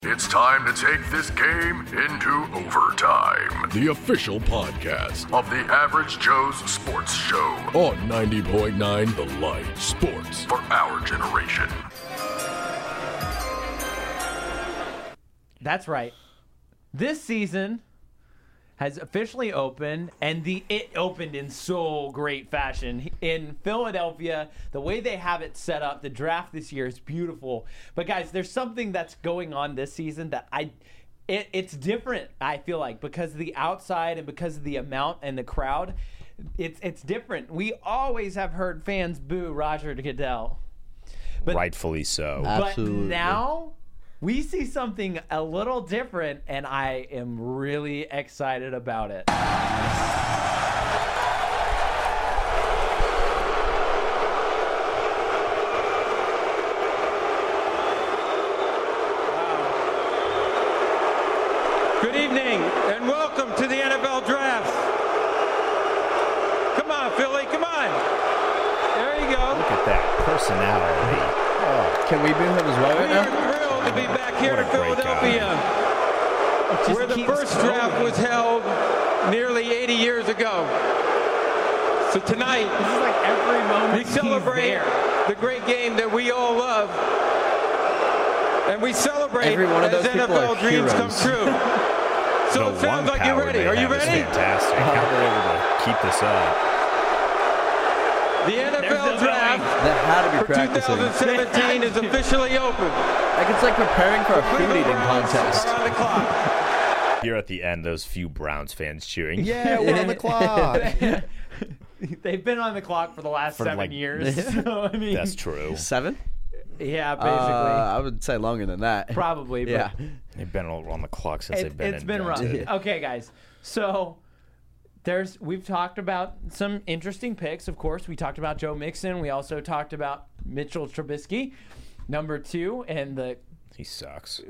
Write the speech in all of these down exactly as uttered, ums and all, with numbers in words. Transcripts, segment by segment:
It's time to take this game into overtime. The official podcast of the Average Joe's Sports Show on ninety point nine The Light, sports for our generation. That's right. This season has officially opened, and the it opened in so great fashion in Philadelphia. The way they have it set up, the draft this year is beautiful. But guys, there's something that's going on this season that I, it, it's different. I feel like because of the outside and because of the amount and the crowd, it's it's different. We always have heard fans boo Roger Goodell, but rightfully so. But Absolutely. now we see something a little different, and I am really excited about it. Good evening, and welcome to the N F L Draft. Come on, Philly, come on. There you go. Look at that personality. Oh, can we boo him as well right We now? are thrilled to be back here What in a great Philadelphia, Just where the keeps first going. draft was held nearly eighty years ago. So tonight, This is like every moment we he's celebrate there. the great game that we all love. And we celebrate Every one of as those people N F L are dreams come heroes. true. So The it sounds lung like you're power ready. they Are you have is ready? Fantastic. How they're able to keep this up. The N F There's L the Draft That had to be for practicing. twenty seventeen is officially open. Like it's like preparing for a food Cleveland eating Browns contest. are on the clock. Here at the end, those few Browns fans cheering. Yeah, we're on the clock. They've been on the clock for the last For seven like- years. So, I mean, That's true. Seven? yeah, Uh, basically. I would say longer than that. Probably, but Yeah. They've been on the clock since it, they've been it's been rough. invented. Okay, guys. So there's we've talked about some interesting picks. Of course, we talked about Joe Mixon. We also talked about Mitchell Trubisky, number two, and the. He sucks.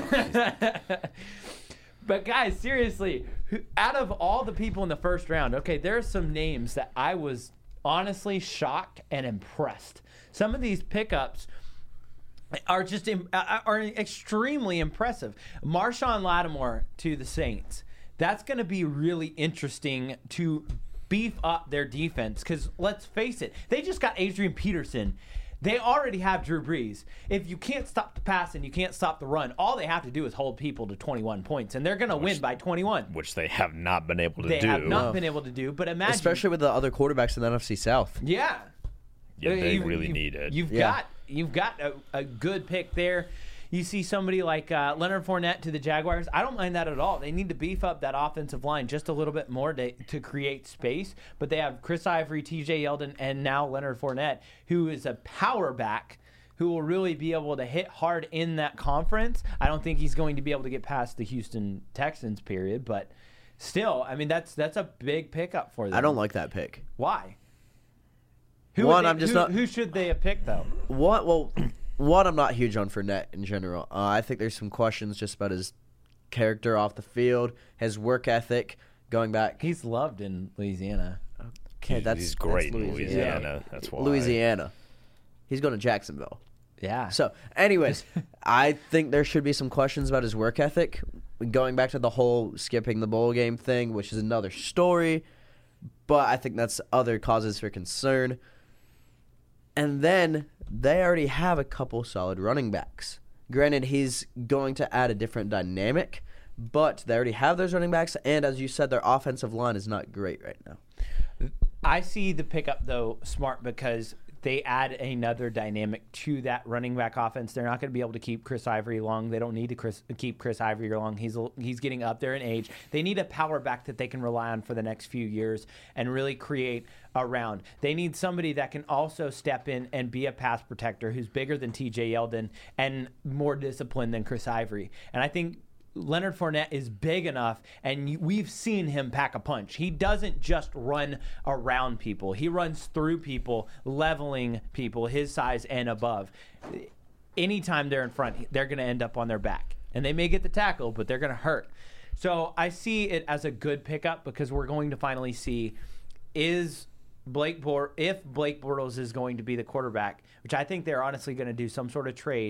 But guys, seriously, who, out of all the people in the first round, okay, there are some names that I was honestly shocked and impressed. Some of these pickups are just im- uh, are extremely impressive. Marshawn Lattimore to the Saints. That's going to be really interesting to beef up their defense because let's face it, they just got Adrian Peterson. They already have Drew Brees. If you can't stop the pass and you can't stop the run, all they have to do is hold people to twenty-one points, and they're going to win by twenty-one. Which they have not been able to They do. have not been able to do, but imagine. Especially with the other quarterbers in the N F C South. Yeah. Yeah, they You- really you- need it. You've Yeah. got you've got a, a good pick there. You see somebody like uh, Leonard Fournette to the Jaguars. I don't mind that at all. They need to beef up that offensive line just a little bit more to, to create space. But they have Chris Ivory, T J Yeldon, and now Leonard Fournette, who is a power back who will really be able to hit hard in that conference. I don't think he's going to be able to get past the Houston Texans period, but still, I mean, that's that's a big pickup for them. I don't like that pick. Why? Who One, would they- I'm just who, not- Who should they have picked though? What? Well, one, I'm not huge on Fournette in general. Uh, I think there's some questions just about his character off the field, his work ethic, going back. He's loved in Louisiana. Okay, that's He's great that's in Louisiana. Louisiana. That's why. Louisiana. He's going to Jacksonville. Yeah. So, anyways, I think there should be some questions about his work ethic. Going back to the whole skipping the bowl game thing, which is another story, but I think that's other causes for concern. And then they already have a couple solid running backs. Granted, he's going to add a different dynamic, but they already have those running backs, and as you said, their offensive line is not great right now. I see the pickup though smart because they add another dynamic to that running back offense. They're not going to be able to keep Chris Ivory long. They don't need to Chris, keep Chris Ivory long. He's he's getting up there in age. They need a power back that they can rely on for the next few years and really create around. They need somebody that can also step in and be a pass protector who's bigger than T J Yeldon and more disciplined than Chris Ivory. And I think Leonard Fournette is big enough, and we've seen him pack a punch. He doesn't just run around people. He runs through people, leveling people his size and above. Anytime they're in front, they're going to end up on their back. And they may get the tackle, but they're going to hurt. So I see it as a good pickup because we're going to finally see is Blake Bor- if Blake Bortles is going to be the quarterback, which I think they're honestly going to do some sort of trade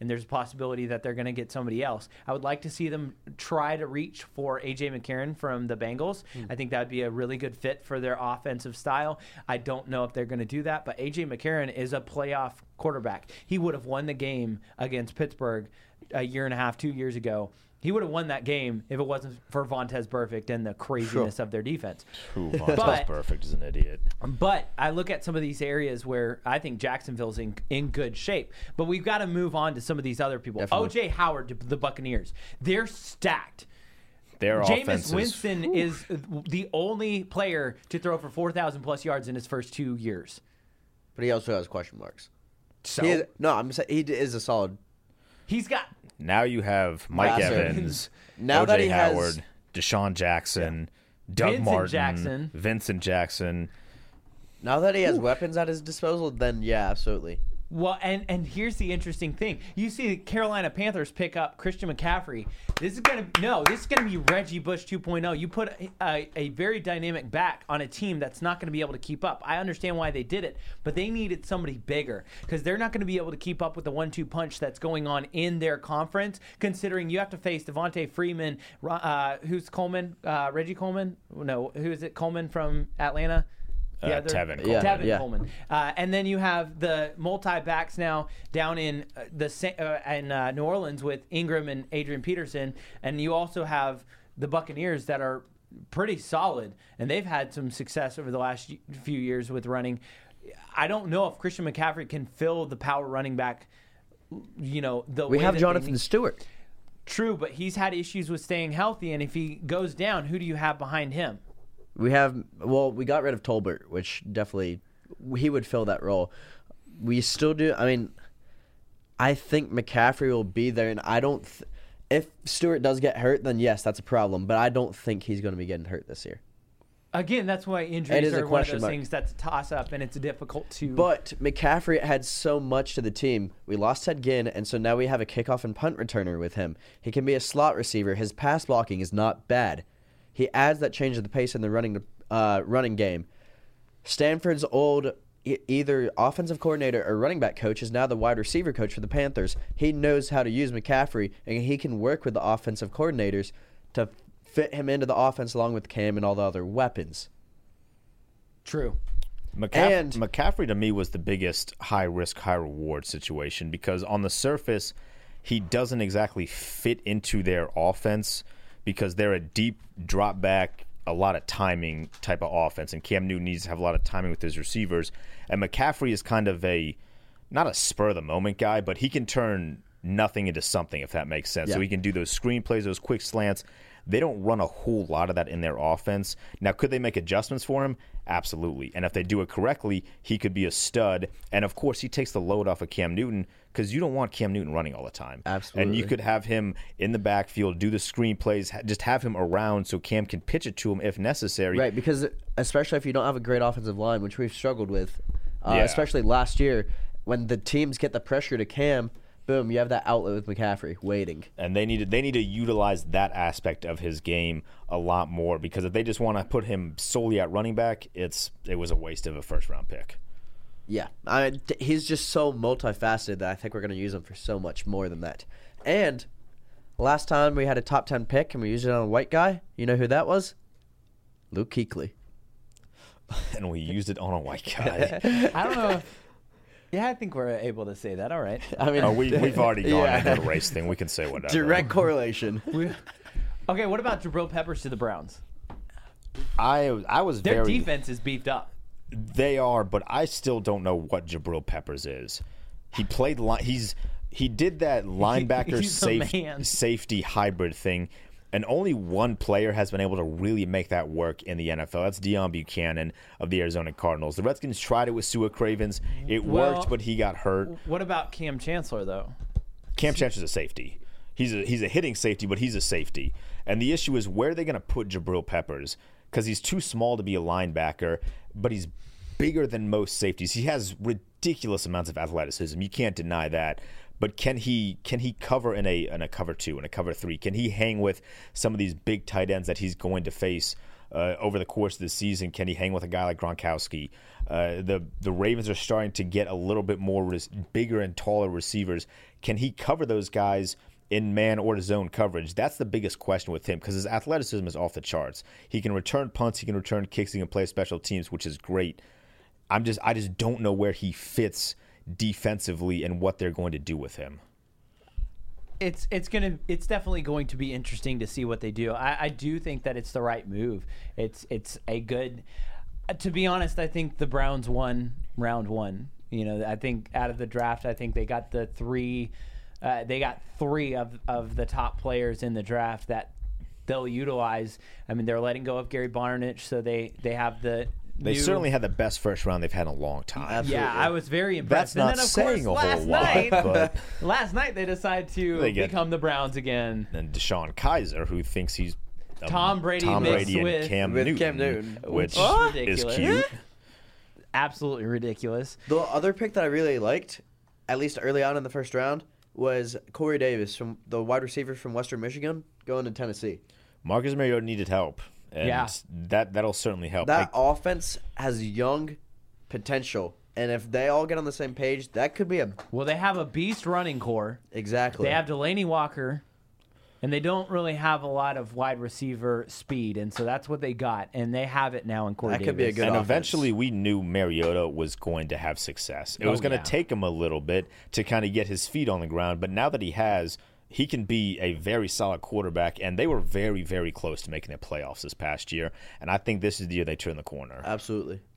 and there's a possibility that they're going to get somebody else. I would like to see them try to reach for A J McCarron from the Bengals. Mm. I think that would be a really good fit for their offensive style. I don't know if they're going to do that, but A J McCarron is a playoff quarterback. He would have won the game against Pittsburgh a year and a half, two years ago. He would have won that game if it wasn't for Vontaze Burfict and the craziness sure. of their defense. Who Vontaze Burfict is an idiot. But I look at some of these areas where I think Jacksonville's in in good shape. But we've got to move on to some of these other people. Definitely. O J Howard to the Buccaneers. They're stacked. Their Jameis offenses. Winston whew. is the only player to throw for four thousand plus yards in his first two years. But he also has question marks. So He is, no, I'm saying he is a solid. he's got Now you have Mike Passer. Evans, Now O J that he has- Howard, Deshaun Jackson, Doug Vincent Martin, Jackson. Vincent Jackson. Now that he has weapons at his disposal, then yeah, absolutely. Well, and, and here's the interesting thing. You see the Carolina Panthers pick up Christian McCaffrey. This is going to no, this is going to be Reggie Bush two point oh. You put a, a, a very dynamic back on a team that's not going to be able to keep up. I understand why they did it, but they needed somebody bigger because they're not going to be able to keep up with the one two punch that's going on in their conference, considering you have to face Devontae Freeman, uh, who's Coleman, uh, Reggie Coleman? No, who is it? Coleman from Atlanta? Uh, other- Tevin Yeah. Tevin yeah. Coleman. Uh, and then you have the multi-backs now down in uh, the Sa- uh, in uh, New Orleans with Ingram and Adrian Peterson. And you also have the Buccaneers that are pretty solid, and they've had some success over the last y- few years with running. I don't know if Christian McCaffrey can fill the power running back, you know, the We way have that they Jonathan need- Stewart. True, but he's had issues with staying healthy, and if he goes down, who do you have behind him? We have well, we got rid of Tolbert, which definitely he would fill that role. We still do. I mean, I think McCaffrey will be there, and I don't. Th- if Stewart does get hurt, then yes, that's a problem. But I don't think he's going to be getting hurt this year. Again, that's why It injuries is a are one of question those mark. things that's a toss-up, and it's difficult to... But McCaffrey had so much to the team. We lost Ted Ginn, and so now we have a kickoff and punt returner with him. He can be a slot receiver. His pass blocking is not bad. He adds that change of the pace in the running uh, running game. Stanford's old e- either offensive coordinator or running back coach is now the wide receiver coach for the Panthers. He knows how to use McCaffrey, and he can work with the offensive coordinators to fit him into the offense along with Cam and all the other weapons. True. McCaff- And- McCaffrey to me was the biggest high risk, high reward situation because on the surface, he doesn't exactly fit into their offense because they're a deep drop back, a lot of timing type of offense, and Cam Newton needs to have a lot of timing with his receivers. And McCaffrey is kind of a, not a spur of the moment guy, but he can turn nothing into something, if that makes sense. Yeah. So he can do those screen plays, those quick slants. They don't run a whole lot of that in their offense. Now, could they make adjustments for him? Absolutely. And if they do it correctly, he could be a stud. And, of course, he takes the load off of Cam Newton because you don't want Cam Newton running all the time. Absolutely. And you could have him in the backfield, do the screen plays, ha- just have him around so Cam can pitch it to him if necessary. Right, because especially if you don't have a great offensive line, which we've struggled with, uh, Yeah. especially last year, when the teams get the pressure to Cam, boom, you have that outlet with McCaffrey waiting. And they need to, they need to utilize that aspect of his game a lot more because if they just want to put him solely at running back, it's it was a waste of a first-round pick. Yeah, I mean, t- he's just so multifaceted that I think we're going to use him for so much more than that. And last time we had a top ten pick and we used it on a white guy, you know who that was? Luke Kuechly. And we used it on a white guy. I don't know if... Yeah, I think we're able to say that. All right. I mean, Oh, we, we've already gone Yeah. into the race thing. We can say whatever. direct correlation. Okay, what about Jabril Peppers to the Browns? I I was Their very. defense is beefed up. They are, but I still don't know what Jabril Peppers is. He played. Li- he's he did that linebacker he's a safe, man. safety hybrid thing, and only one player has been able to really make that work in the N F L. That's Deion Buchanan of the Arizona Cardinals. The Redskins tried it with Sua Cravens. It Well- worked, but he got hurt. What about Cam Chancellor, though? Cam Chancellor's a safety. He's a he's a hitting safety, but he's a safety. And the issue is where are they going to put Jabril Peppers? Because he's too small to be a linebacker, but he's bigger than most safeties. He has ridiculous amounts of athleticism. You can't deny that. But can he can he cover in a in a cover two, in a cover three? Can he hang with some of these big tight ends that he's going to face uh, over the course of the season. Can he hang with a guy like Gronkowski? Uh, the the Ravens are starting to get a little bit more res- bigger and taller receivers. Can he cover those guys in man or zone coverage? That's the biggest question with him because his athleticism is off the charts. He can return punts, he can return kicks, he can play special teams, which is great. I'm just I just don't know where he fits defensively and what they're going to do with him. It's it's gonna it's definitely going to be interesting to see what they do. I, I do think that it's the right move. It's it's a good. Uh, to be honest, I think the Browns won round one. You know, I think out of the draft, I think they got the three. Uh, they got three of of the top players in the draft that they'll utilize. I mean, they're letting go of Gary Barnidge, so they they have the. They new, certainly had the best first round they've had in a long time. Absolutely. Yeah, I was very impressed. That's not and then, of saying course, a last whole lot, night, but last night they decided to They get- become the Browns again. and Deshaun Kaiser, who thinks he's um, Tom Brady Tom mixed Brady and with- Cam with Newton, Cam Newton. which Oh, is ridiculous. cute. Absolutely ridiculous. The other pick that I really liked, at least early on in the first round, was Corey Davis, from the wide receiver from Western Michigan, going to Tennessee. Marcus Mariota needed help, and Yeah. that that'll certainly help. That They- offense has young potential, and if they all get on the same page, that could be a Well, they have a beast running core. exactly. They have Delaney Walker, and they don't really have a lot of wide receiver speed, and so that's what they got, and they have it now in Corey That could be a Davis. good and offense. eventually, we knew Mariota was going to have success. It Oh, was going to yeah. take him a little bit to kind of get his feet on the ground, but now that he has, he can be a very solid quarterback, and they were very, very close to making the playoffs this past year, and I think this is the year they turn the corner. Absolutely.